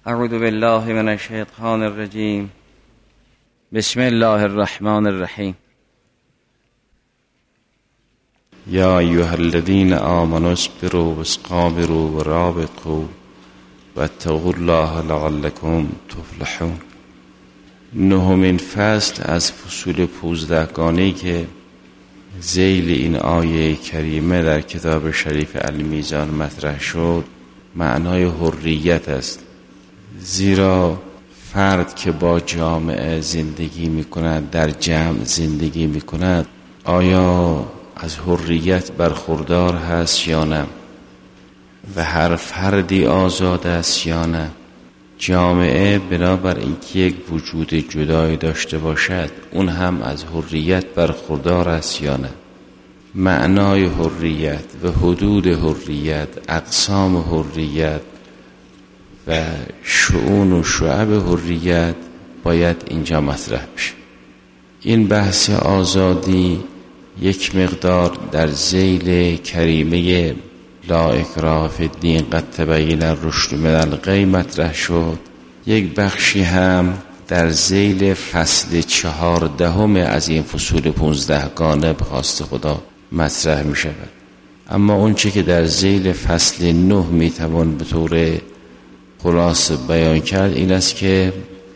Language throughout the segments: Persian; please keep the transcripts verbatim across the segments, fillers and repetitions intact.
اعوذ بالله من الشیطان الرجیم. بسم الله الرحمن الرحیم. یا ایها الذین آمنوا اصبروا واصبروا ورابطوا واتقوا الله لعلکم تفلحون. نهمین فصل از فصول پوزدهگانه‌ای که ذیل این آیه کریمه در کتاب شریف المیزان مطرح شد معنای حریت است. زیرا فرد که با جامعه زندگی می کند، در جمع زندگی می کند، آیا از حریت برخوردار هست یا نه؟ و هر فردی آزاد است یا نه؟ جامعه بنابر اینکه یک وجود جدایی داشته باشد اون هم از حریت برخوردار است یا نه؟ معنای حریت و حدود حریت، اقسام حریت و شؤون و شعب حریت باید اینجا مطرح بشه. این بحث آزادی یک مقدار در ذیل کریمه لا اکراه فی الدین قد تبین الرشد من الغی مطرح شد. یک بخشی هم در ذیل فصل چهاردهم از این فصول پونزدهگانه به خواست خدا مطرح می شود. اما اون چه که در ذیل فصل نه می توان به طور خلاصه بیان کرد این است که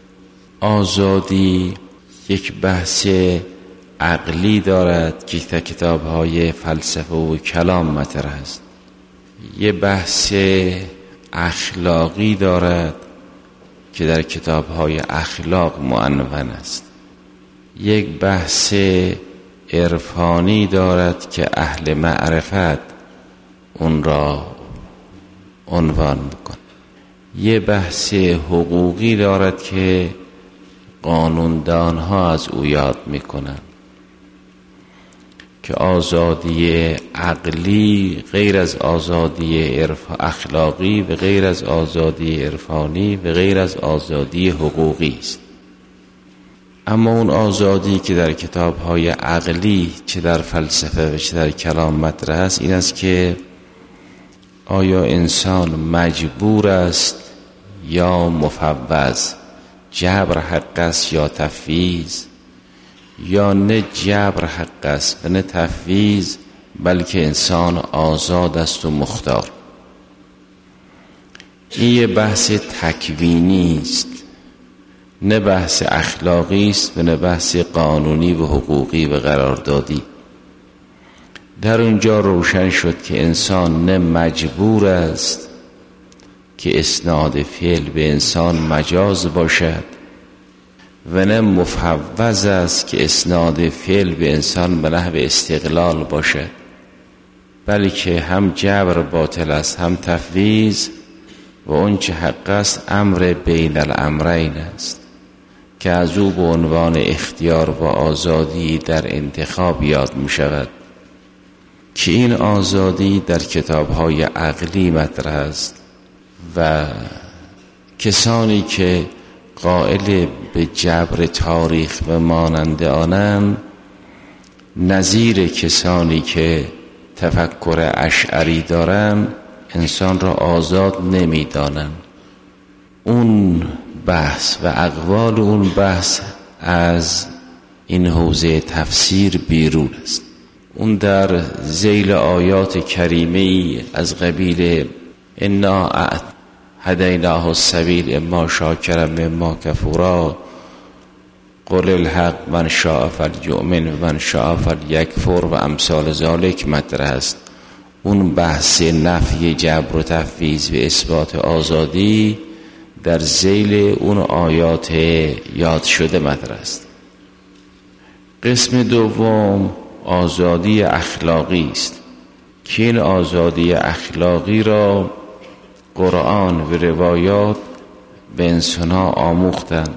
آزادی یک بحث عقلی دارد که در کتاب‌های فلسفه و کلام مطرح است. یک بحث اخلاقی دارد که در کتاب‌های اخلاق معنون است. یک بحث عرفانی دارد که اهل معرفت اون را عنوان می‌کند. یه بحث حقوقی دارد که قانوندان ها از او یاد میکنن که آزادی عقلی غیر از آزادی اخلاقی و غیر از آزادی عرفانی و غیر از آزادی حقوقی است. اما اون آزادی که در کتاب‌های عقلی چه در فلسفه و چه در کلام مطرح است این است که آیا انسان مجبور است یا مفوض؟ جبر حق است یا تفویض؟ یا نه جبر حق است و نه تفویض، بلکه انسان آزاد است و مختار. این یه بحث تکوینی است، نه بحث اخلاقی است و نه بحث قانونی و حقوقی و قراردادی. در اونجا روشن شد که انسان نه مجبور است که اسناد فعل به انسان مجاز باشد و نه مفوض است که اسناد فعل به انسان به نحو استقلال باشد، بلکه هم جبر باطل است هم تفویض و اون چه حق است امر بین الامرین است که از او به عنوان اختیار و آزادی در انتخاب یاد می شود که این آزادی در کتاب‌های عقلی مطرح است و کسانی که قائل به جبر تاریخ و مانند آنند نظیر کسانی که تفکر اشعری دارند انسان را آزاد نمی دانند. اون بحث و اقوال اون بحث از این حوزه تفسیر بیرون است. اون در ذیل آیات کریمه از قبیل انا هدیناه السبیل اما شاکرا و اما کفورا قل الحق من شاء فلیؤمن و من شاء فلیکفر و امثال ذالک مطرح است. اون بحث نفی جبر و تفویض و اثبات آزادی در ذیل اون آیات یاد شده مطرح است. قسم دوم آزادی اخلاقی است که این آزادی اخلاقی را قرآن و روایات به انسان‌ها آموختند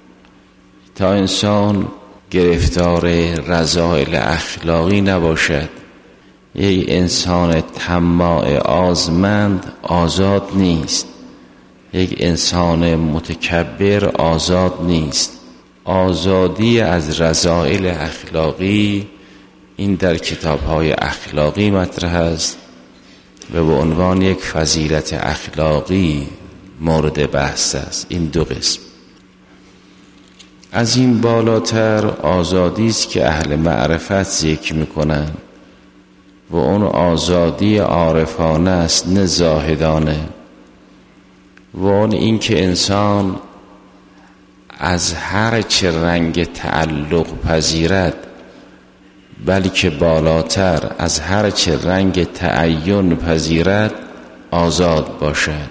تا انسان گرفتار رذائل اخلاقی نباشد. یک انسان طماع آزمند آزاد نیست، یک انسان متکبر آزاد نیست. آزادی از رذائل اخلاقی این در کتاب‌های اخلاقی مطرح است و به عنوان یک فضیلت اخلاقی مورد بحث است. این دو قسم. از این بالاتر آزادی است که اهل معرفت ذکر میکنن و اون آزادی عارفانه است، نه زاهدانه. و اون این که انسان از هر چه رنگ تعلق پذیرد، بلکه بالاتر از هر چه رنگ تعین پذیرد آزاد باشد.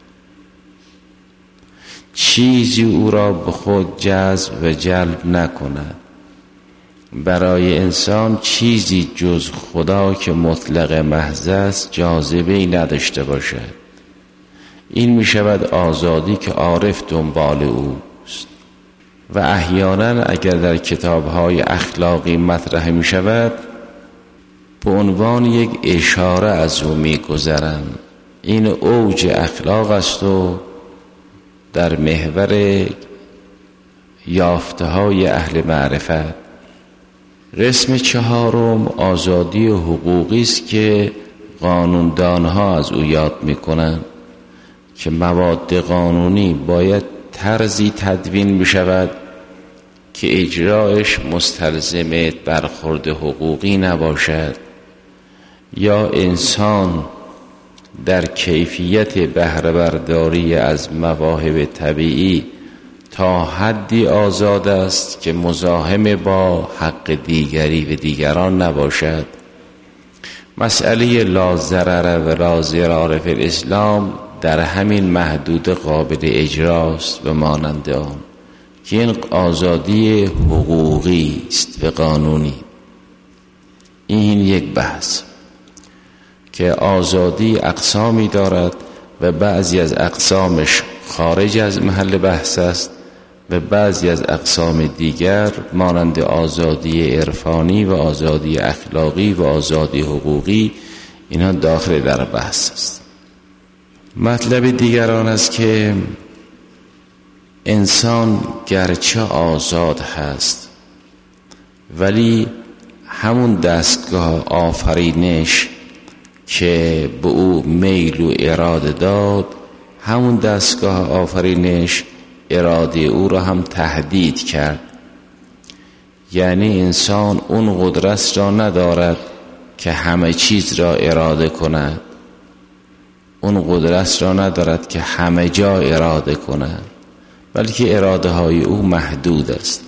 چیزی او را به خود جذب و جلب نکند. برای انسان چیزی جز خدا که مطلق محض است جاذبه‌ای نداشته باشد. این می شود آزادی که عارف دنبال اوست. و احیانا اگر در کتاب‌های اخلاقی مطرح می شود به عنوان یک اشاره از او می گذرند. این اوج اخلاق است و در محور یافته‌های اهل معرفت. قسم چهارم آزادی حقوقی است که قانوندانها از او یاد می‌کنند که مواد قانونی باید طرزی تدوین بشود که اجرایش مستلزم برخورد حقوقی نباشد، یا انسان در کیفیت بهره برداری از مواهب طبیعی تا حدی آزاد است که مزاحم با حق دیگری و دیگران نباشد. مسئله لا ضرر و لا ضرار فی الاسلام در همین محدود قابل اجراست و مانند آن که این آزادی حقوقی است و قانونی. این یک بحث که آزادی اقسامی دارد و بعضی از اقسامش خارج از محل بحث است و بعضی از اقسام دیگر مانند آزادی عرفانی و آزادی اخلاقی و آزادی حقوقی اینا داخل در بحث است. مطلب دیگران است که انسان گرچه آزاد هست ولی همون دستگاه آفرینش که به او میل و اراده داد، همون دستگاه آفرینش اراده او را هم تهدید کرد. یعنی انسان اون قدرت را ندارد که همه چیز را اراده کند، اون قدرت را ندارد که همه جا اراده کند، بلکه اراده های او محدود است.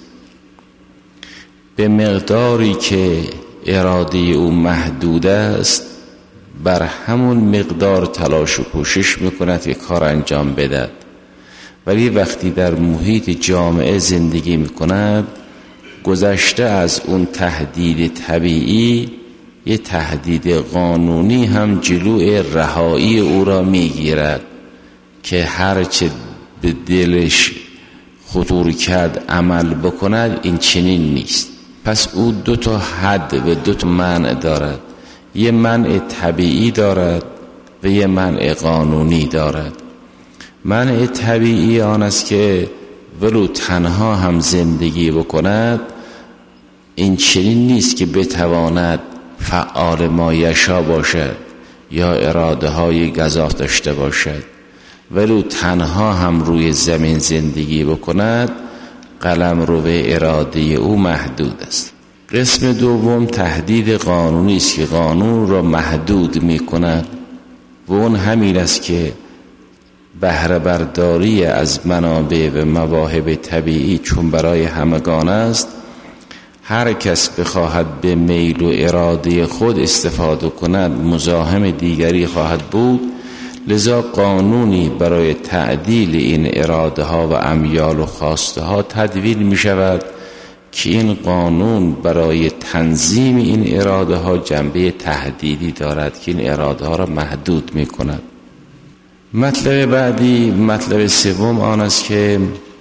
به مقداری که اراده او محدود است بر همون مقدار تلاش و کوشش میکند که کار انجام بدهد، ولی وقتی در محیط جامعه زندگی میکند گذشته از اون تهدید طبیعی یه تهدید قانونی هم جلوی رهایی او را میگیرد که هرچه به دلش خطور کرد عمل بکند. این چنین نیست. پس او دو تا حد و دو تا منع دارد، یه منع طبیعی دارد و یه منع قانونی دارد. منع طبیعی آن است که ولو تنها هم زندگی بکند این چنین نیست که بتواند فعال مایشا باشد یا اراده های گزاف داشته باشد. ولو تنها هم روی زمین زندگی بکند قلمرو اراده او محدود است. قسم دوم تهدید قانونی است که قانون را محدود می کند و اون همین است که بهره برداری از منابع و مواهب طبیعی چون برای همگان است، هر کس بخواهد به میل و اراده خود استفاده کند مزاحم دیگری خواهد بود. لذا قانونی برای تعدیل این اراده ها و امیال و خواسته ها تدوین می شود که این قانون برای تنظیم این اراده ها جنبه تهدیدی دارد که این اراده ها را محدود می کند. مطلب بعدی، مطلب سوم آن است که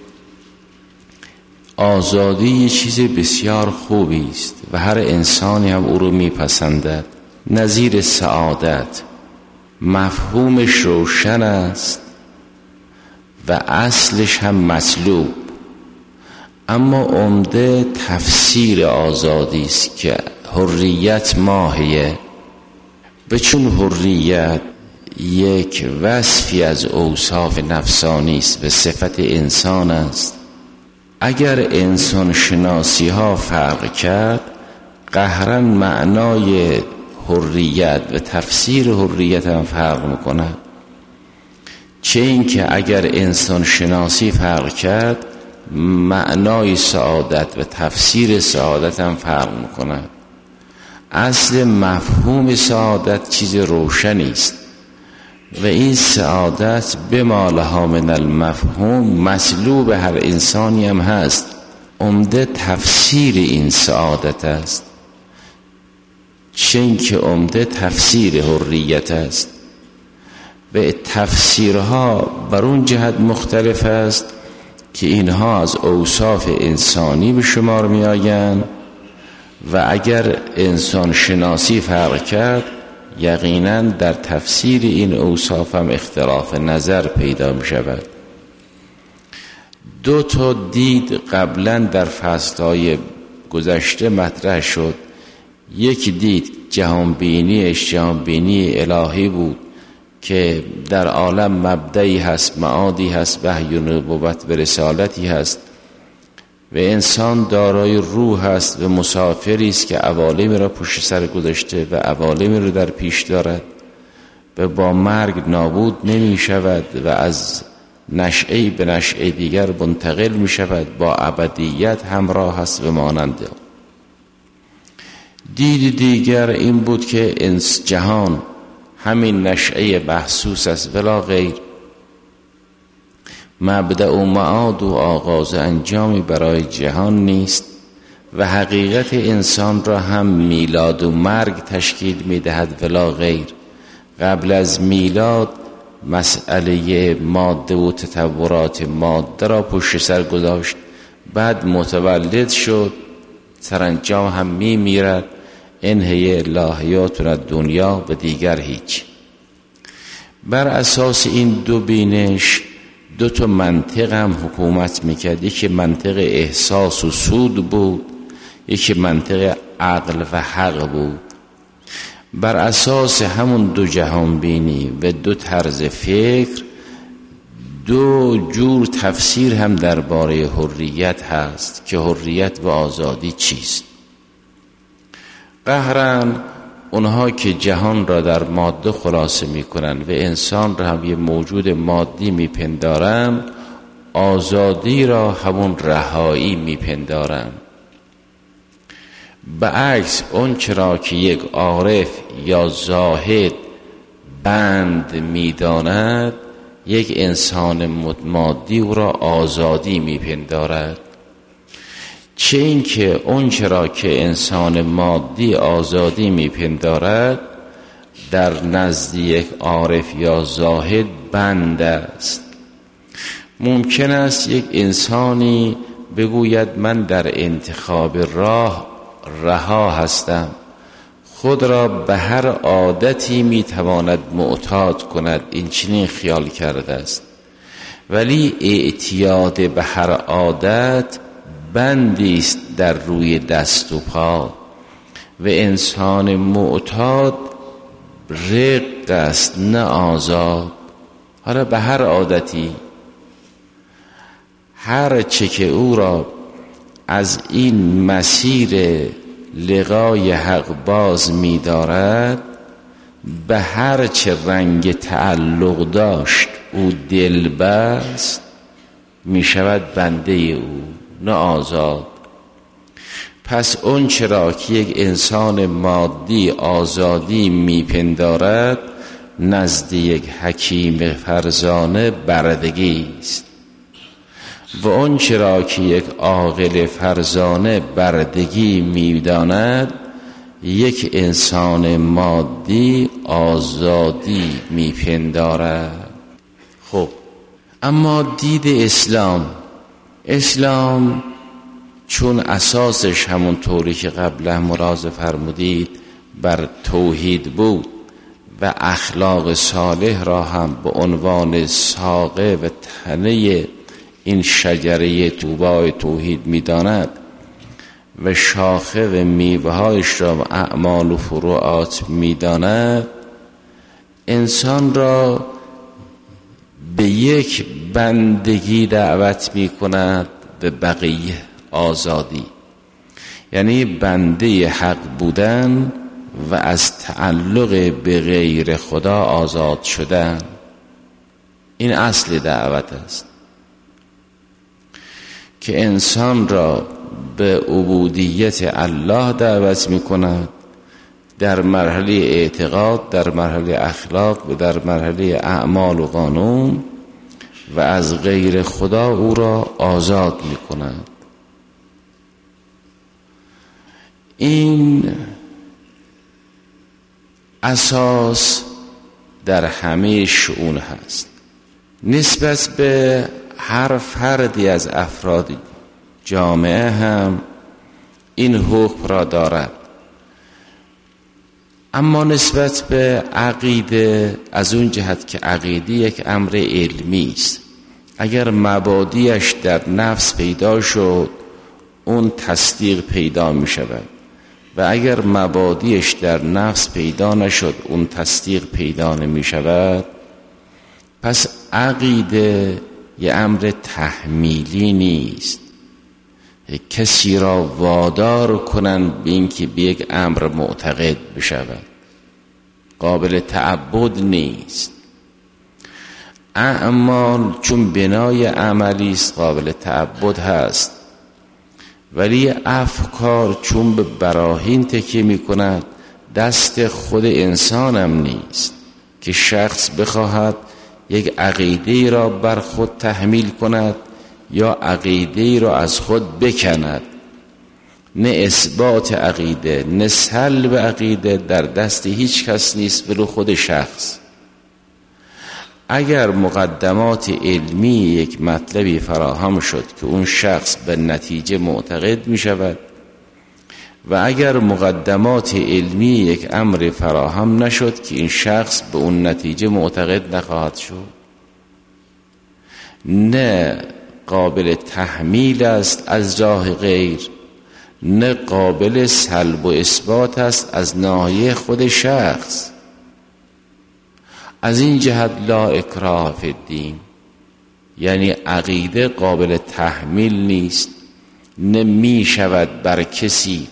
آزادی یه چیز بسیار خوبی است و هر انسانی هم او رو میپسندد. نظیر سعادت مفهومش روشن است و اصلش هم مطلوب، اما عمده تفسیر آزادی است که حریت ماهیه. به چون حریت یک وصفی از اوصاف نفسانی است، به صفت انسان است. اگر انسان شناسی ها فرق کرد، قهرن معنای حریت و تفسیر حریت هم فرق میکنه. چه این که اگر انسان شناسی فرق کرد، معنای سعادت و تفسیر سعادت هم فرق میکنه. اصل مفهوم سعادت چیز روشنی است و این سعادت به ما لها من المفهوم مطلوب هر انسانی هم هست. عمده تفسیر این سعادت است، چون که عمده تفسیر حریت است. و تفسیرها بر اون جهت مختلف است که اینها از اوصاف انسانی به شمار می آیند و اگر انسان شناسی فرق کرد، یقینا در تفسیر این اوصاف هم اختلاف نظر پیدا می شود. دو تا دید قبلا در فصلهای گذشته مطرح شد. یک دید جهانبینیش جهانبینی الهی بود که در عالم مبدعی هست، معادی هست، وحی و نبوت و رسالتی هست و انسان دارای روح است و مسافری است که عوالمی را پشت سر گذاشته و عوالمی را در پیش دارد و با مرگ نابود نمی شود و از نشعه به نشعه دیگر منتقل می شود، با ابدیت همراه است و ماننده. دید دیگر این بود که انس جهان همین نشعه محسوس است ولا غیر، مبدأ و معاد و آغاز انجامی برای جهان نیست و حقیقت انسان را هم میلاد و مرگ تشکیل میدهد ولا غیر. قبل از میلاد مسئله ماده و تطورات ماده را پشت سر گذاشت، بعد متولد شد، سرانجام هم می میرد. انهی الهیاتنا دنیا و دیگر هیچ. بر اساس این دو بینش دو تا منطق هم حکومت میکرد. یکی منطق احساس و سود بود، یکی منطق عقل و حق بود. بر اساس همون دو جهان بینی و دو طرز فکر، دو جور تفسیر هم درباره حریت هست که حریت و آزادی چیست. قهرن اونها که جهان را در ماده خلاصه میکنن و انسان را هم یه موجود مادی میپندارن، آزادی را همون رهایی میپندارن. به عکس اون چرا که یک عارف یا زاهد بند میداند، یک انسان مادی او را آزادی میپندارد. چه این که اون چرا که انسان مادی آزادی میپندارد، در نزد یک عارف یا زاهد بند است. ممکن است یک انسانی بگوید من در انتخاب راه رها هستم، خود را به هر عادتی میتواند معتاد کند، این چنین خیال کرده است. ولی اعتیاد به هر عادت بندی است در روی دست و پا و انسان معتاد رق است نه آزاد. حالا به هر عادتی، هر چه که او را از این مسیر لقای حق باز می دارد، به هر چه رنگ تعلق داشت او دل بست، می شود بنده او نه آزاد. پس اون چرا که یک انسان مادی آزادی میپندارد، نزد یک حکیم فرزانه بردگی است و اون چرا که یک عاقل فرزانه بردگی میداند، یک انسان مادی آزادی میپندارد. خب اما دید اسلام اسلام چون اساسش همون طوری که قبلا ملاحظه فرمودید بر توحید بود و اخلاق صالح را هم به عنوان ساقه و تنه این شجره طوبای توحید می‌داند و شاخه و میوه‌هایش را اعمال و فروعات می‌داند، انسان را به یک بندگی دعوت می کند، به بقیه آزادی، یعنی بنده حق بودن و از تعلق به غیر خدا آزاد شدن. این اصل دعوت است که انسان را به عبودیت الله دعوت می کند، در مرحله اعتقاد، در مرحله اخلاق و در مرحله اعمال و قانون، و از غیر خدا او را آزاد می کند. این اساس در همه شؤون هست. نسبت به هر فردی از افراد جامعه هم این حکم را دارد، اما نسبت به عقیده از اون جهت که عقیده یک امر علمی است، اگر مبادیش در نفس پیدا شد اون تصدیق پیدا می شود، و اگر مبادیش در نفس پیدا نشد اون تصدیق پیدا نمی شود. پس عقیده یه امر تحمیلی نیست، کسی را وادار کنن به اینکه به یک امر معتقد بشود، قابل تعبد نیست. اعمال چون بنای عملی است قابل تعبد هست، ولی افکار چون به براهین تکیه می کند دست خود انسانم نیست که شخص بخواهد یک عقیده را بر خود تحمیل کند یا عقیده را از خود بکند. نه اثبات عقیده نه سلب عقیده در دست هیچ کس نیست ولو خود شخص. اگر مقدمات علمی یک مطلبی فراهم شد که اون شخص به نتیجه معتقد می شود، و اگر مقدمات علمی یک امر فراهم نشد که این شخص به اون نتیجه معتقد نخواهد شد، نه قابل تحمیل است از راه غیر، نه قابل سلب و اثبات است از ناحیه خود شخص. از این جهت لا اکراه فی الدین، یعنی عقیده قابل تحمیل نیست، نمی شود بر کسی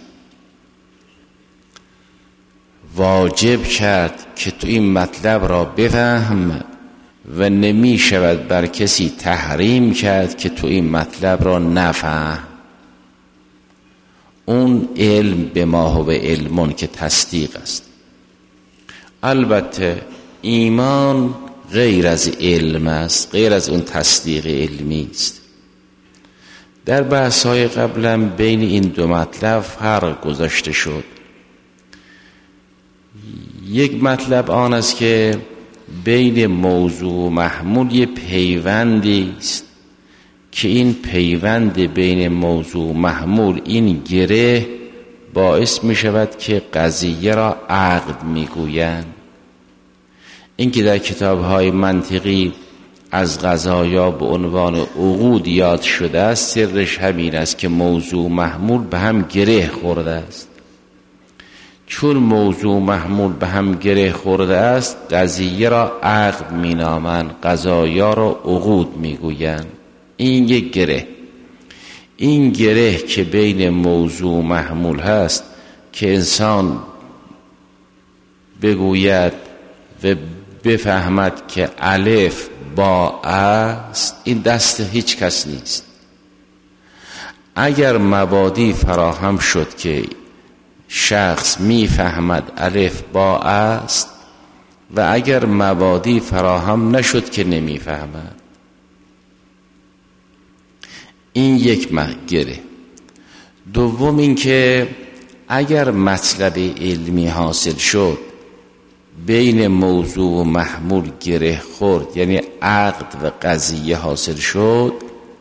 واجب کرد که تو این مطلب را بفهم، و نمی شود بر کسی تحریم کرد که تو این مطلب را نفهم. اون علم به ما هو علمون که تصدیق است. البته ایمان غیر از علم است، غیر از اون تصدیق علمی است. در بحث‌های قبلا بین این دو مطلب فرق گذاشته شد. یک مطلب آن است که بین موضوع و محمول یه پیوندی است که این پیوند بین موضوع و محمول، این گره باعث می شود که قضیه را عقد می گویند. این که در کتاب‌های منطقی از قضایا به عنوان عقود یاد شده است، سرش همین است که موضوع و محمول به هم گره خورده است. چون موضوع و محمول به هم گره خورده است، قضیه را عقد می نامند، قضایا را عقود می گویند. این یک گره، این گره که بین موضوع و محمول هست که انسان بگوید و بفهمد که الف با است، این دست هیچ کس نیست. اگر مبادی فراهم شد که شخص میفهمد الف با است، و اگر مبادی فراهم نشد که نمیفهمد، این یک گره. دوم این که اگر مطلب علمی حاصل شد، بین موضوع و محمول گره خورد، یعنی عقد و قضیه حاصل شد،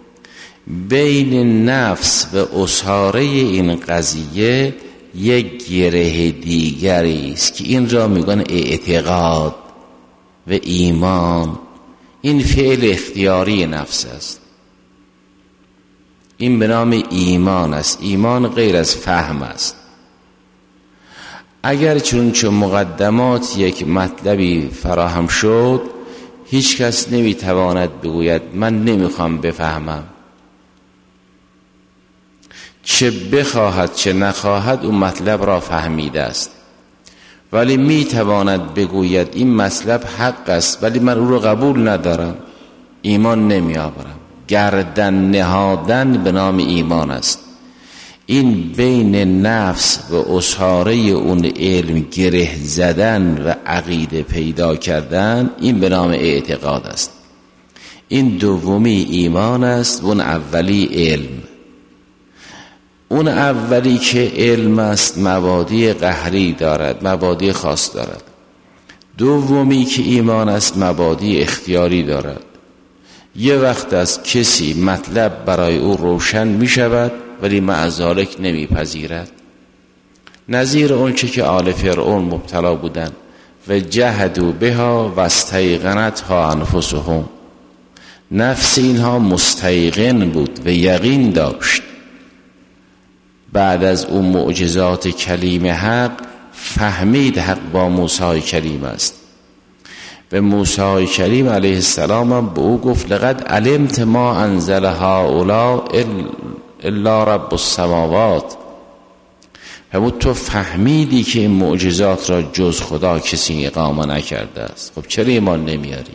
بین نفس و اصحاره این قضیه یک گره دیگری است که این را میگن اعتقاد و ایمان. این فعل اختیاری نفس است، این به نام ایمان است. ایمان غیر از فهم است. اگر چون چون مقدمات یک مطلبی فراهم شد، هیچ کس نمیتواند بگوید من نمیخوام بفهمم. چه بخواهد چه نخواهد اون مطلب را فهمیده است، ولی میتواند بگوید این مطلب حق است ولی من او را قبول ندارم، ایمان نمی آورم. گردن نهادن به نام ایمان است. این بین نفس و اساره اون علم گره زدن و عقیده پیدا کردن، این به نام اعتقاد است. این دومی ایمان است و اون اولی علم. اون اولی که علم است مبادی قهری دارد، مبادی خاص دارد. دومی که ایمان است مبادی اختیاری دارد. یه وقت از کسی مطلب برای او روشن می شود ولی معذالک نمی پذیرد. نظیر اون چه که آل فرعون مبتلا بودن و جهدوا بها و استیقنتها انفسهم. نفس اینها مستیقن بود و یقین داشت. بعد از اون معجزات کلیم حق فهمید حق با موسی کریم است و موسی کریم علیه السلام هم به او گفت لقد علمت ما انزل هؤلاء الا رب السماوات. همون تو فهمیدی که این معجزات را جز خدا کسی اقامه نکرده است. خب چرا ایمان نمیاری؟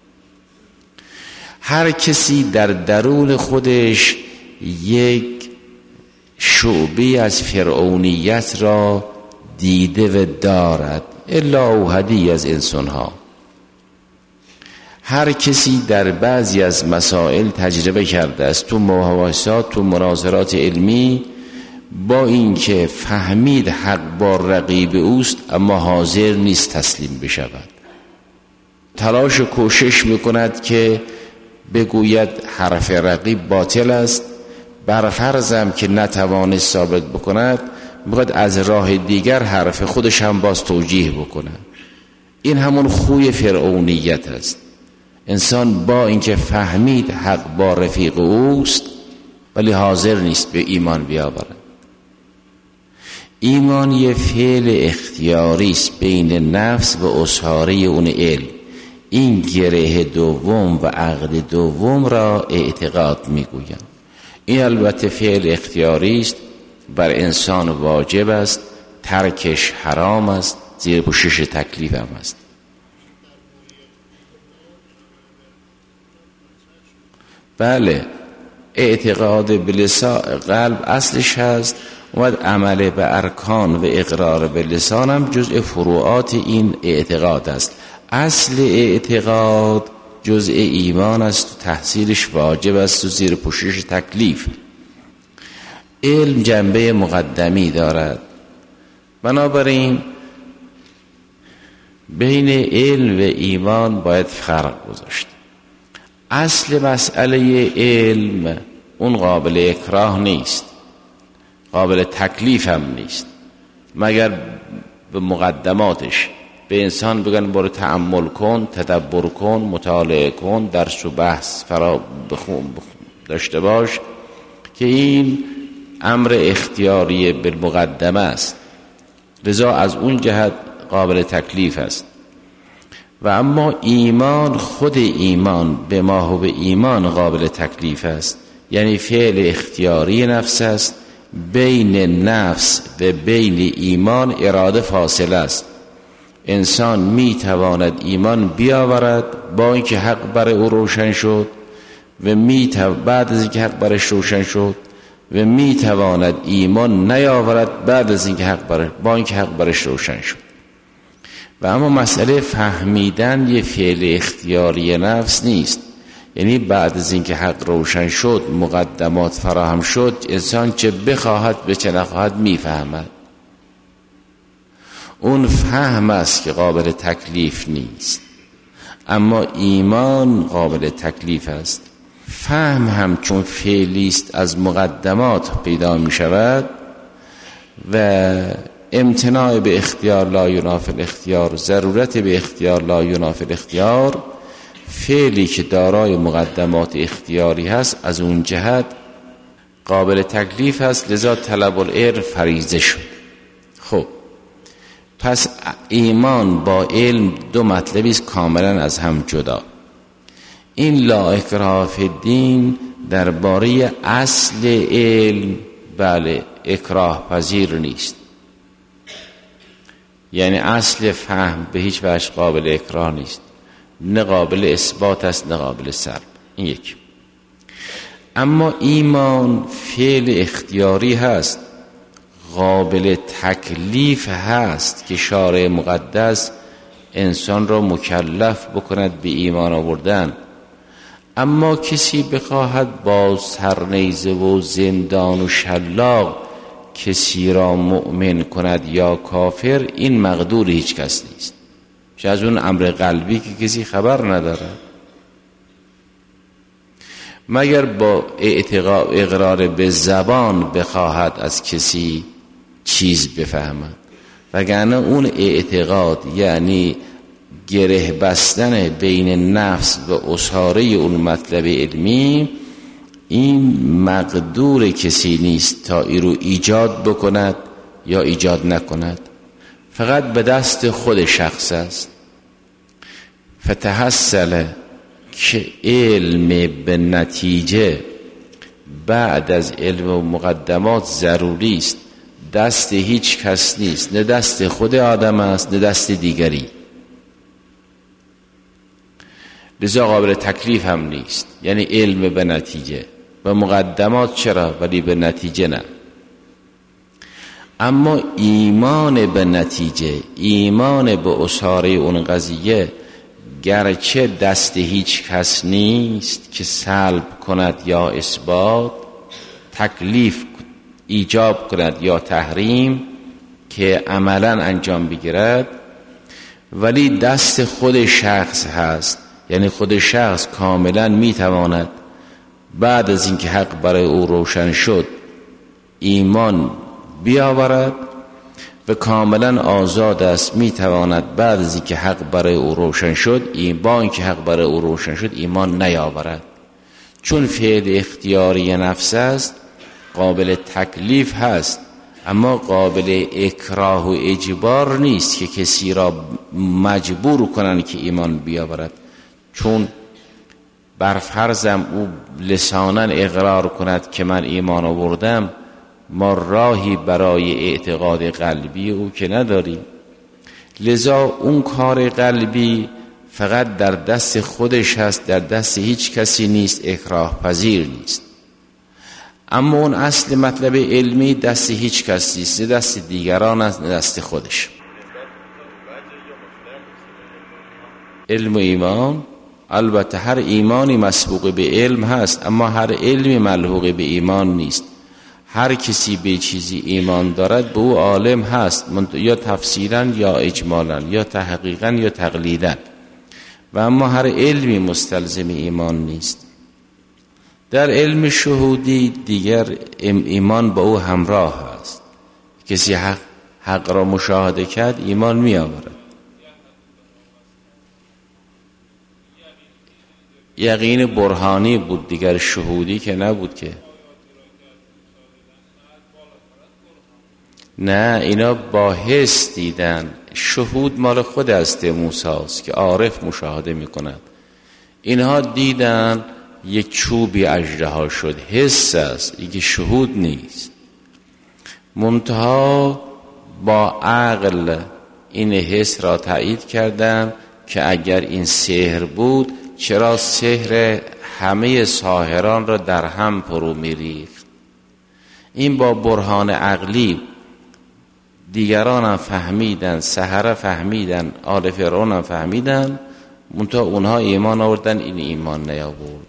هر کسی در درون خودش یک شعبه از فرعونیت را دیده و دارد، الا اوحدی از انسانها. هر کسی در بعضی از مسائل تجربه کرده است، تو مباحثات، تو مناظرات علمی، با اینکه فهمید حق با رقیب اوست اما حاضر نیست تسلیم بشود. تلاش و کوشش میکند که بگوید حرف رقیب باطل است، بر فرضم که نتوانست ثابت بکند میخواد از راه دیگر حرف خودش هم باز توجیه بکند. این همون خوی فرعونیت است. انسان با اینکه فهمید حق با رفیق اوست ولی حاضر نیست به ایمان بیاورد. ایمان یه فعل اختیاری است بین نفس و اساره اون علم. این گره دوم و عقد دوم را اعتقاد میگویند. این البته فعل اختیاری است، بر انسان واجب است، ترکش حرام است، زیر پوشش تکلیف هم است. بله، اعتقاد به لسان قلب اصلش هست، اومد عمل به ارکان و اقرار به لسان هم جزء فروعات این اعتقاد است. اصل اعتقاد جزء ایمان است و تحصیلش واجب است و زیر پوشش تکلیف. علم جنبه مقدمی دارد، بنابراین بین علم و ایمان باید فرق گذاشت. اصل مسئله علم اون قابل اکراه نیست، قابل تکلیف هم نیست، مگر به مقدماتش به انسان بگن برو تأمل کن، تدبر کن، مطالعه کن، درس و بحث فرا بخون داشته باش، که این امر اختیاری بالمقدمه است، لذا از اون جهت قابل تکلیف است. و اما ایمان، خود ایمان به ما و به ایمان قابل تکلیف است، یعنی فعل اختیاری نفس است. بین نفس و بین ایمان اراده فاصله است. انسان می تواند ایمان بیاورد با اینکه حق بر او روشن شد و می تو... بعد از اینکه حق برش روشن شد و می تواند ایمان نیاورد بعد از اینکه حق بر... با اینکه حق برش روشن شد. و اما مسئله فهمیدن یه فعل اختیاری نفس نیست، یعنی بعد از اینکه حق روشن شد، مقدمات فراهم شد، انسان چه بخواهد به چه نخواهد میفهمد. اون فهم است که قابل تکلیف نیست، اما ایمان قابل تکلیف است. فهم هم چون فعلی است از مقدمات پیدا می شود و امتناع به اختیار لا ینافی الاختیار، ضرورت به اختیار لا ینافی الاختیار، فعلی که دارای مقدمات اختیاری هست از اون جهت قابل تکلیف هست، لذا طلب العلم فریضه شد. خب پس ایمان با علم دو مطلبی است کاملا از هم جدا. این لا اکراه فی الدین درباره اصل علم بله اکراه پذیر نیست، یعنی اصل فهم به هیچ وجه قابل اکراه نیست، نه قابل اثبات است نه قابل سلب. این یک. اما ایمان فعل اختیاری هست، قابل تکلیف هست که شارع مقدس انسان را مکلف بکند به ایمان آوردن. اما کسی بخواهد با سرنیزه و زندان و شلاق کسی را مؤمن کند یا کافر، این مقدور هیچ کس نیست، چه از اون امر قلبی که کسی خبر ندارد، مگر با اعتقاد اقرار به زبان بخواهد از کسی چیز بفهمد. وگرنه اون اعتقاد یعنی گره بستن بین نفس و اساره اون مطلب علمی، این مقدور کسی نیست تا ای رو ایجاد بکند یا ایجاد نکند، فقط به دست خود شخص است. فتحصل که علم به نتیجه بعد از علم و مقدمات ضروری است، دست هیچ کس نیست، نه دست خود آدم است نه دست دیگری، لذا قابل تکلیف هم نیست. یعنی علم به نتیجه و مقدمات چرا ولی به نتیجه نه. اما ایمان به نتیجه، ایمان به اساره اون قضیه، گرچه دست هیچ کس نیست که سلب کند یا اثبات، تکلیف ایجاب کند یا تحریم که عملا انجام بگیرد، ولی دست خود شخص هست. یعنی خود شخص کاملا میتواند بعد از اینکه حق برای او روشن شد ایمان بیاورد و کاملا آزاد است، میتواند بعد از اینکه حق برای او روشن شد با اینکه حق برای او روشن شد ایمان نیاورد. چون فعل اختیاری نفس است قابل تکلیف هست، اما قابل اکراه و اجبار نیست که کسی را مجبور کنن که ایمان بیاورد. چون بر فرضم او لسانا اقرار کند که من ایمان آوردم، ما راهی برای اعتقاد قلبی او که نداریم، لذا اون کار قلبی فقط در دست خودش هست، در دست هیچ کسی نیست، اکراه پذیر نیست. اما اون اصل مطلب علمی دست هیچ کسی نیست، نه دست دیگران است نه دست خودش. علم و ایمان، البته هر ایمانی مسبوق به علم هست، اما هر علمی ملحوق به ایمان نیست. هر کسی به چیزی ایمان دارد به او عالم هست، یا تفسیراً یا اجمالاً یا تحقیقاً یا تقلیداً، و اما هر علمی مستلزم ایمان نیست. در علم شهودی دیگر ایمان با او همراه است. کسی حق, حق را مشاهده کرد ایمان می آورد. یقین برهانی بود، دیگر شهودی که نبود که. نه، اینا با حس دیدن. شهود مال خود است موسی است که عارف مشاهده می کند. اینها دیدن یک چوبی اژدها شد، حس است، این شهود نیست. منتها با عقل این حس را تایید کردن که اگر این سحر بود چرا سحر همه ساحران را در هم فرو می‌ریخت. این با برهان عقلی دیگران هم فهمیدن، سحره فهمیدن، آل فرعون هم فهمیدن، منتها اونها ایمان آوردن، این ایمان نیاورد.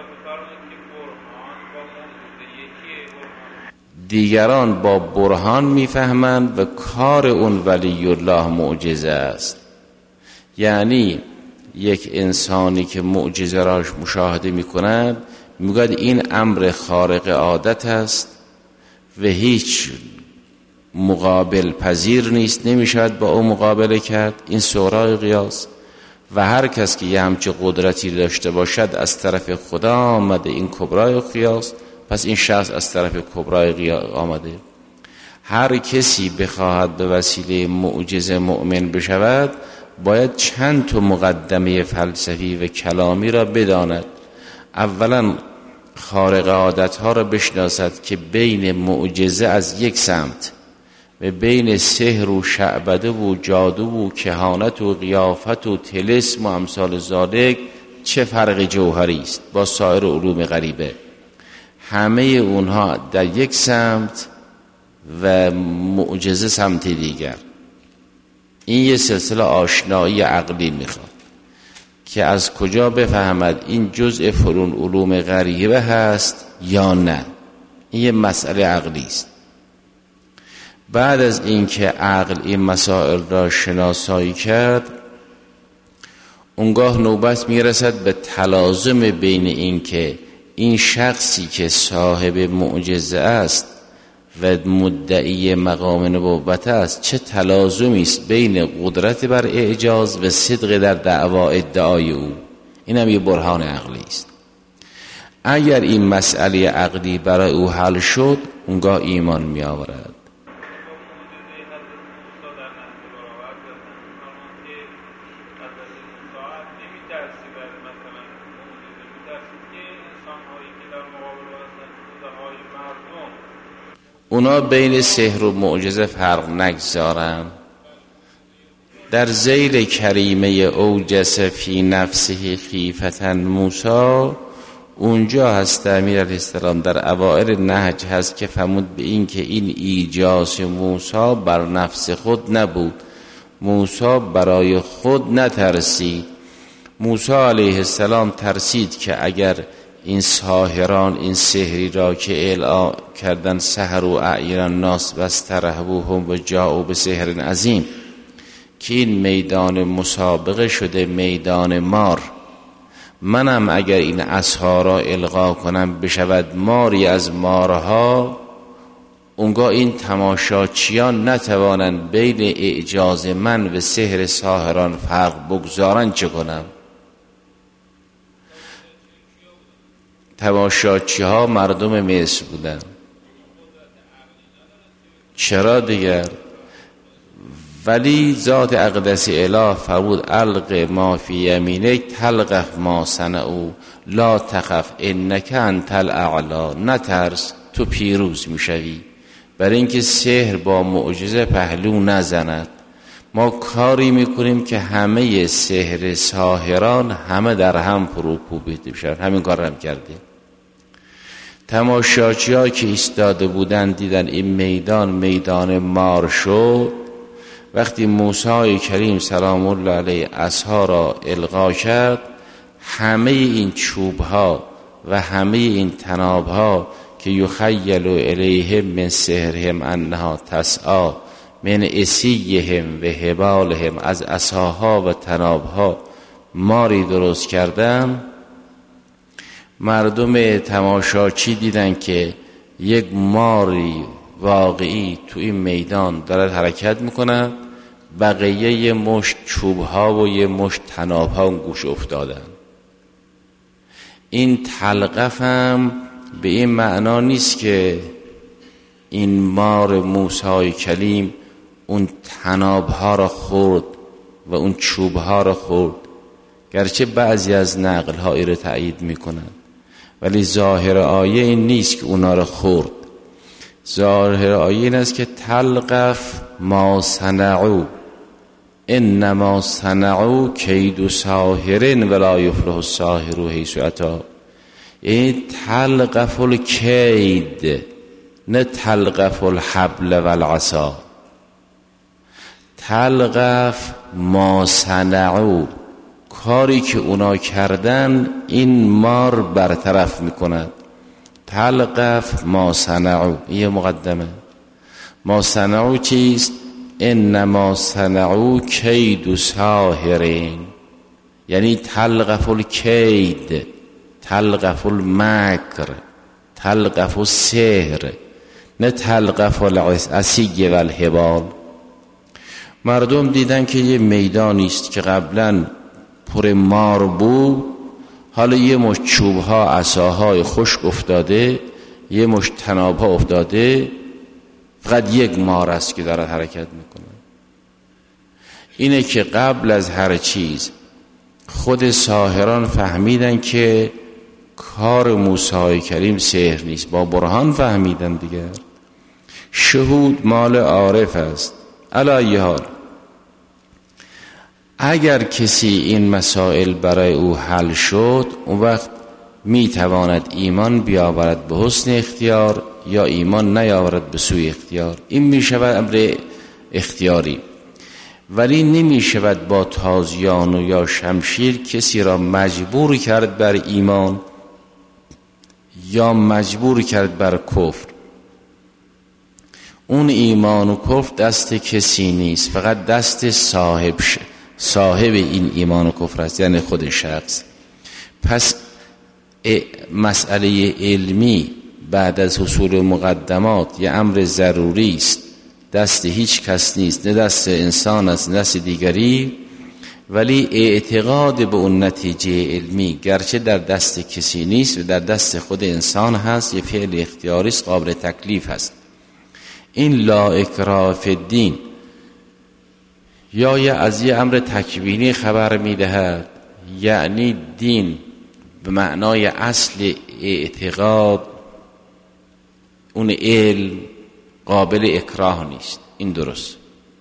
دیگران با برهان میفهمند و کار اون ولی الله معجزه است. یعنی یک انسانی که معجزه راش مشاهده میکند میگوید این امر خارق عادت است و هیچ مقابل پذیر نیست، نمیشود با او مقابله کرد. این سورای قیاس، و هر کس که یه همچه قدرتی داشته باشد از طرف خدا آمده، این کبرای قیاس، پس این شخص از طرف کبرای قیاس آمده. هر کسی بخواهد به وسیله معجزه مؤمن بشود باید چند تا مقدمه فلسفی و کلامی را بداند. اولا خارق عادت ها را بشناسد که بین معجزه از یک سمت و بین سحر و شعبده و جادو و کهانت و قیافت و طلسم و امثال ذالک چه فرق جوهری است با سایر علوم غریبه. همه اونها در یک سمت و معجزه سمت دیگر. این یه سلسله آشنایی عقلی میخواد که از کجا بفهمد این جزء فرون علوم غریبه هست یا نه. این یه مسئله عقلی است. بعد از اینکه عقل این مسائل را شناسایی کرد، اونگاه نوبت میرسد به تلازم بین این که این شخصی که صاحب معجزه است و مدعی مقام نبوت است چه تلازمی است بین قدرت بر اعجاز و صدق در دعوا ادعای او. این هم یه برهان عقلی است. اگر این مسئله عقلی برای او حل شد، اونگاه ایمان می آورد. اونا بین سحر و معجزه فرق نگذارن. در ذیل کریمه اوجس فی نفسه خیفة موسی، اونجا هست امیر علیه السلام در اوائل نهج هست که فرمود به این که این ایجاز موسی بر نفس خود نبود، موسی برای خود نترسید. موسی علیه السلام ترسید که اگر این ساحران این سحری را که اعلام کردن سحر و اعیر الناس واسترهبوهم و جاءوا بسحر عظیم، که این میدان مسابقه شده میدان مار، منم اگر این عصا را القا کنم بشود ماری از مارها، اونگاه این تماشاچیان نتوانند بین اعجاز من و سحر ساحران فرق بگذارن، چه کنم؟ تماشاچی ها مردم مصر بودن. چرا دیگر؟ ولی ذات اقدس اله فرمود الق ما فی یمینک تلقف ما صنعوا لا تخف انک انت الاعلی. نترس، تو پیروز میشوی. برای اینکه سحر با معجزه پهلو نزند. ما کاری میکنیم که همه سحر ساحران همه در هم فرو کوبیده بشن. همین کار هم کردیم. تماشاچی ها که ایستاده بودن دیدن این میدان میدان مار شد. وقتی موسی کریم سلام الله علیه عصا را القا کرد، همه این چوب ها و همه این تناب ها که یخیل الیهم من سحرهم انها تسعی من عصیهم و حبالهم، از عصاها و تنابها ماری درست کردن. مردم تماشاچی دیدن که یک ماری واقعی تو این میدان دارد حرکت میکنه، بقیه یه مشت چوبها و یه مشت تنابها اون گوش افتادن. این تلقف هم به این معنا نیست که این مار موسی کلیم اون تنابها را خورد و اون چوبها را خورد، گرچه بعضی از نقل‌ها این را تأیید میکنن، ولی ظاهر آیه این نیست که اونا را خورد. ظاهر آیه این است که تلقف ما صنعوا انما صنعوا کید ساحر ولا یفلح الساحر حیث اتی. این تلقف الکید، نه تلقف الحبل والعصا. تلقف ما صنعوا، کاری که اونا کردن این مار برطرف میکند. تلقف ما صنعوا، یه مقدمه. ما صنعوا چیست؟ انما صنعوا کید ساحرین، یعنی تلقف الکید، تلقف المکر، تلقف السحر، نه تلقف العصی و الحبال. مردم دیدن که یه میدانی است که قبلا پر مار بود، حالا یه مشت چوبها عصاهای خشک افتاده، یه مشت تنابها افتاده. فقط یک مار است که دارد حرکت میکنه. اینه که قبل از هر چیز خود ساحران فهمیدن که کار موسی کریم سحر نیست، با برهان فهمیدن دیگر. شهود مال عارف است. علی حال اگر کسی این مسائل برای او حل شد، اون وقت میتواند ایمان بیاورد به حسن اختیار یا ایمان نیاورد به سوء اختیار. این میشود امر اختیاری، ولی نمیشود با تازیان و یا شمشیر کسی را مجبور کرد بر ایمان یا مجبور کرد بر کفر. اون ایمان و کفر دست کسی نیست، فقط دست صاحب شه. صاحب این ایمان و کفر است، یعنی خود شخص. پس مسئله علمی بعد از حصول مقدمات یه امر ضروری است، دست هیچ کس نیست، نه دست انسان است نه دست دیگری، ولی اعتقاد به اون نتیجه علمی گرچه در دست کسی نیست و در دست خود انسان هست، یه فعل اختیاری است، قابل تکلیف هست. این لا اکراه فی الدین یا یه از یه امر تکوینی خبر میدهد، یعنی دین به معنای اصل اعتقاد، اون علم قابل اکراه نیست. این درست.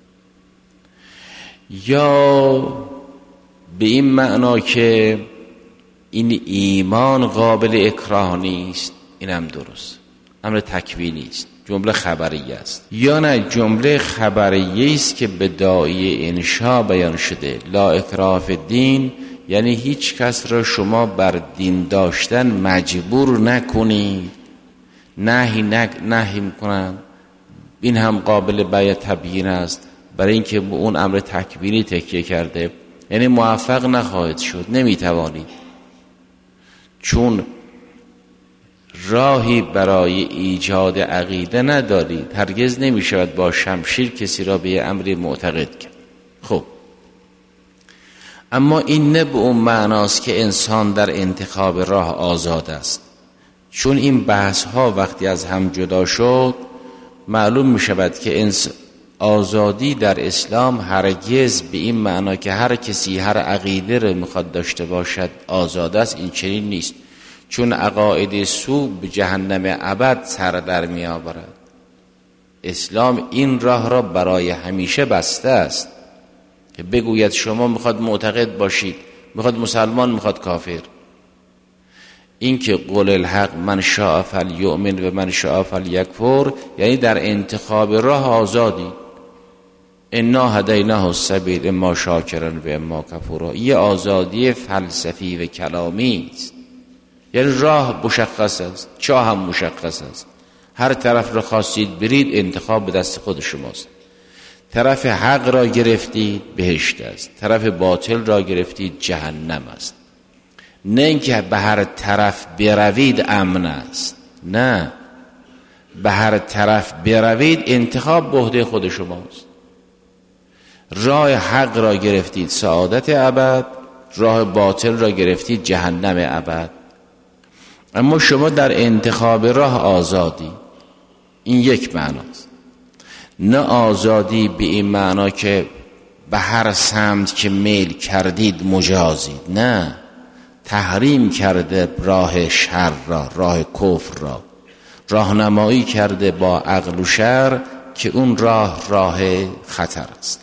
یا به این معنا که این ایمان قابل اکراه نیست، این هم درست، امر تکوینی است، جمله خبریه است. یا نه، جمله خبریه است که به داعی انشاء بیان شده. لا اکراه فی الدین یعنی هیچ کس را شما بر دین داشتن مجبور نکنید، نهی نهی میکنن. این هم قابل بیان تبیین است، برای اینکه به اون امر تکوینی تکیه کرده، یعنی موفق نخواهید شد، نمیتوانید، چون راهی برای ایجاد عقیده ندارید. هرگز نمیشود با شمشیر کسی را به امری معتقد کرد. خب اما این نه به اون معناست که انسان در انتخاب راه آزاد است، چون این بحث ها وقتی از هم جدا شد معلوم می شود که آزادی در اسلام هرگز به این معنا که هر کسی هر عقیده رو میخواد داشته باشد آزاد است، این چنین نیست. چون عقاید سو به جهنم ابد سر در می آورد. اسلام این راه را برای همیشه بسته است که بگوید شما میخواد معتقد باشید، میخواد مسلمان، میخواد کافر. این که قول الحق من شاء فلیؤمن و من شاء فلیکفر، یعنی در انتخاب راه آزادی. انا هدیناه السبیل اما شاکرا و اما کفورا. یه آزادی فلسفی و کلامی است، یعنی راه مشخص است، چاه هم مشخص است، هر طرف را خواستید برید، انتخاب به دست خود شماست. طرف حق را گرفتید بهشت است، طرف باطل را گرفتید جهنم است. نه اینکه به هر طرف بروید امن است، نه، به هر طرف بروید انتخاب به عهده خود شماست. راه حق را گرفتید سعادت ابد، راه باطل را گرفتید جهنم ابد. اما شما در انتخاب راه آزادی. این یک معناست. نه آزادی به این معنا که به هر سمت که میل کردید مجازید، نه، تحریم کرده راه شر را، راه کفر را، راهنمایی کرده با عقل و شر که اون راه راه خطر است.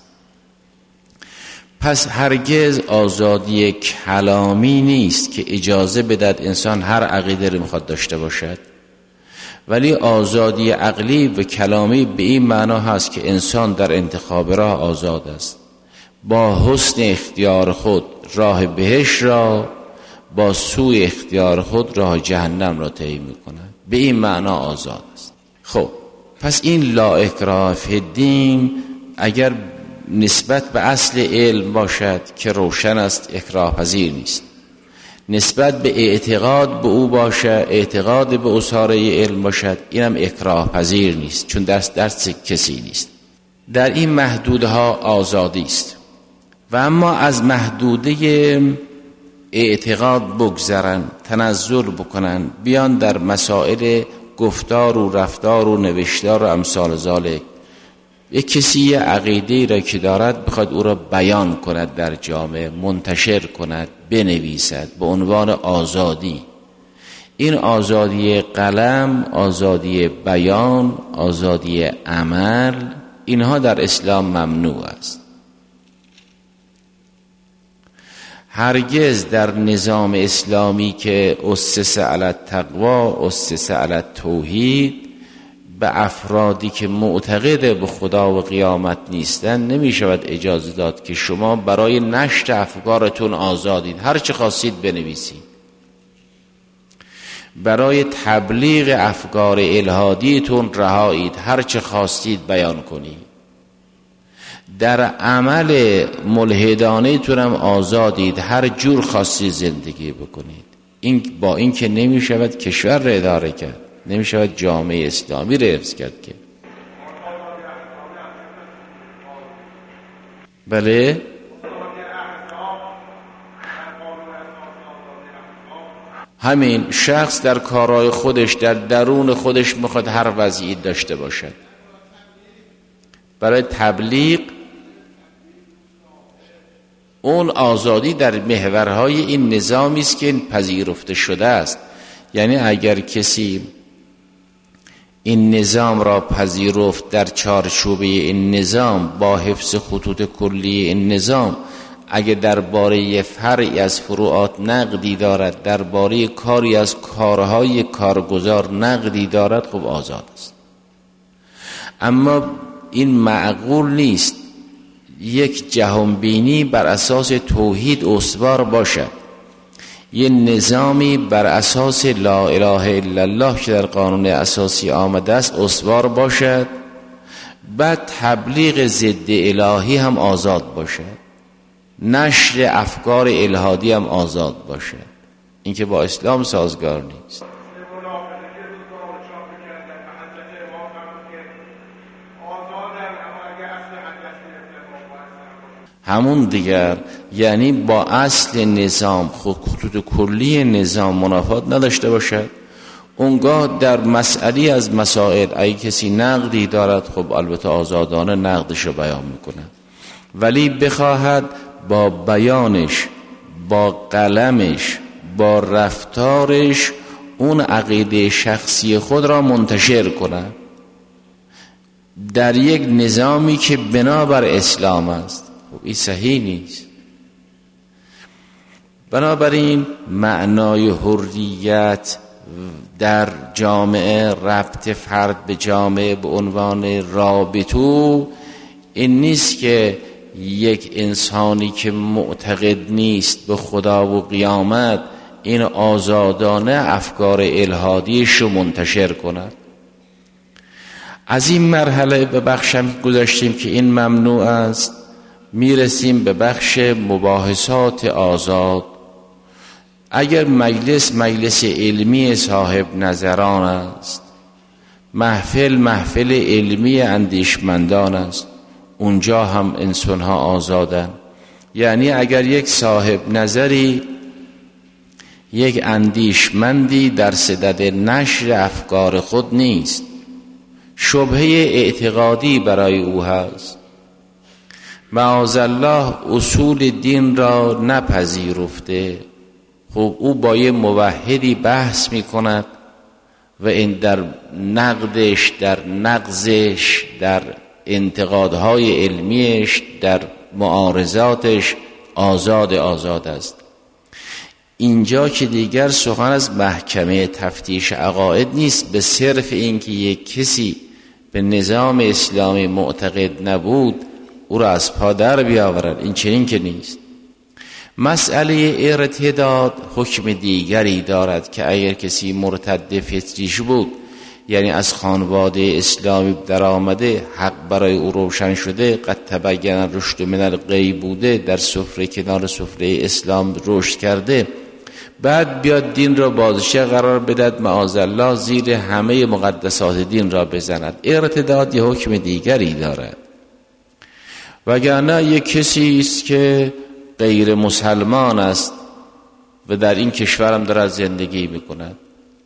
پس هرگز آزادی کلامی نیست که اجازه بدهد انسان هر عقیده رو میخواد داشته باشد، ولی آزادی عقلی و کلامی به این معنا هست که انسان در انتخاب راه آزاد است، با حسن اختیار خود راه بهشت را، با سوء اختیار خود راه جهنم را طی می‌کند. به این معنا آزاد است. خب پس این لا اکراه فی الدین اگر نسبت به اصل علم باشد که روشن است، اکراه پذیر نیست. نسبت به اعتقاد به او باشه، اعتقاد به اصاره علم باشد، اینم اکراه پذیر نیست، چون درس درس کسی نیست. در این محدودها آزادی است. و اما از محدوده اعتقاد بگذرن، تنزل بکنن، بیان در مسائل گفتار و رفتار و نوشتار و امثال ذالک. یک کسی عقیده را که دارد بخواد او را بیان کند، در جامعه منتشر کند، بنویسد به عنوان آزادی. این آزادی قلم، آزادی بیان، آزادی عمل، اینها در اسلام ممنوع است. هرگز در نظام اسلامی که اسس علی التقوا، اسس علی التوحید، به افرادی که معتقد به خدا و قیامت نیستن نمی شود اجازه داد که شما برای نشر افکارتون آزادید، هر چه خواستید بنویسید. برای تبلیغ افکار الهادیتون رهایید، هر چه خواستید بیان کنید. در عمل ملحدانه تونم آزادید، هر جور خواستید زندگی بکنید. این با این که نمی شود کشور را اداره کرد، نمی شود جامعه اسلامی را حفظ کرد که. بله همین شخص در کارهای خودش، در درون خودش میخواد هر وضعی داشته باشد. برای تبلیغ اون آزادی در محورهای این نظامی است که این پذیرفته شده است. یعنی اگر کسی این نظام را پذیرفت، در چارچوب این نظام با حفظ خطوط کلی این نظام، اگر درباره فرعی از فروعات نقدی دارد، درباره کاری از کارهای کارگزار نقدی دارد، خب آزاد است. اما این معقول نیست یک جهانبینی بر اساس توحید استوار باشد، یه نظامی بر اساس لا اله الا الله که در قانون اساسی آمده است استوار باشد، بعد تبلیغ ضد الهی هم آزاد باشد، نشر افکار الهادی هم آزاد باشد. این که با اسلام سازگار نیست. همون دیگر، یعنی با اصل نظام، خطوط کلی نظام منافات نداشته باشد. اونگاه در مسئله از مسائل اگه کسی نقدی دارد، خب البته آزادانه نقدش رو بیان میکنه، ولی بخواهد با بیانش، با قلمش، با رفتارش اون عقیده شخصی خود را منتشر کند در یک نظامی که بنابر اسلام است، خب این صحیح نیست. بنابراین معنای حریت در جامعه، ربط فرد به جامعه به عنوان رابطو، این نیست که یک انسانی که معتقد نیست به خدا و قیامت این آزادانه افکار الهادیش رو منتشر کند. از این مرحله به بخشم گذاشتیم که این ممنوع است، میرسیم به بخش مباحثات آزاد. اگر مجلس مجلس علمی صاحب نظران است، محفل محفل علمی اندیشمندان است، اونجا هم انسانها آزادن. یعنی اگر یک صاحب نظری، یک اندیشمندی در صدد نشر افکار خود نیست، شبهه اعتقادی برای او هست، معاذالله اصول دین را نپذیرفته، خب او با یه موحدی بحث می کند و این در نقدش، در نقضش، در انتقادهای علمیش، در معارضاتش آزاد آزاد است. اینجا که دیگر سخن از محکمه تفتیش عقاید نیست، به صرف اینکه یک کسی به نظام اسلامی معتقد نبود او را از پا در بیاورد، این چنین که نیست. مسئله ارتداد حکم دیگری دارد که اگر کسی مرتد فطریش بود، یعنی از خانواده اسلامی در آمده، حق برای او روشن شده، قد تبین الرشد من الغی بوده، در سفره کنار سفره اسلام رشد کرده، بعد بیاد دین را بازشه قرار بدهد، معاذالله زیر همه مقدسات دین را بزند، ارتداد یه حکم دیگری دارد. وگرنه یک کسی است که غیر مسلمان است و در این کشورم دارد زندگی میکند،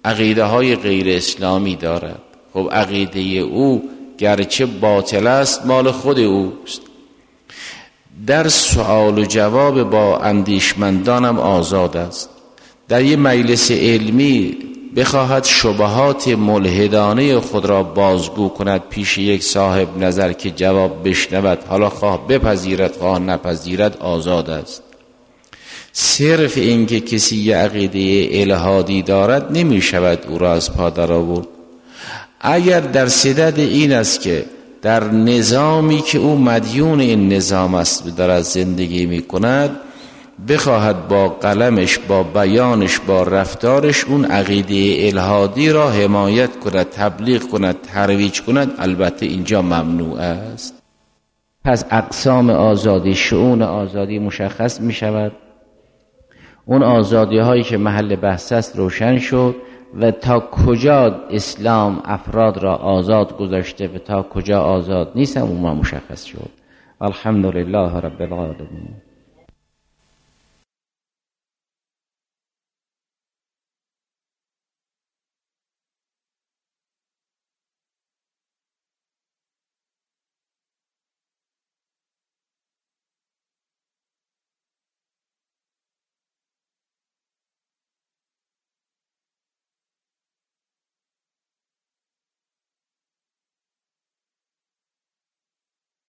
عقیده های غیر اسلامی دارد. خب عقیده او گرچه باطل است مال خود اوست. در سوال و جواب با اندیشمندانم آزاد است. در یک مجلس علمی بخواهد شبهات ملحدانه خود را بازگو کند پیش یک صاحب نظر که جواب بشنود، حالا خواه بپذیرد خواه نپذیرد، آزاد است. صرف اینکه کسی یه عقیده الهادی دارد نمی شود او را از پا در آورد. اگر در صدد این است که در نظامی که او مدیون این نظام است دارد زندگی می کند، بخواهد با قلمش، با بیانش، با رفتارش اون عقیده الهادی را حمایت کند، تبلیغ کند، ترویج کند، البته اینجا ممنوع است. پس اقسام آزادی، شؤون آزادی مشخص می شود. اون آزادی هایی که محل بحث است روشن شد و تا کجا اسلام افراد را آزاد گذاشته و تا کجا آزاد نیست هم اون مشخص شد. الحمدلله رب العالمین.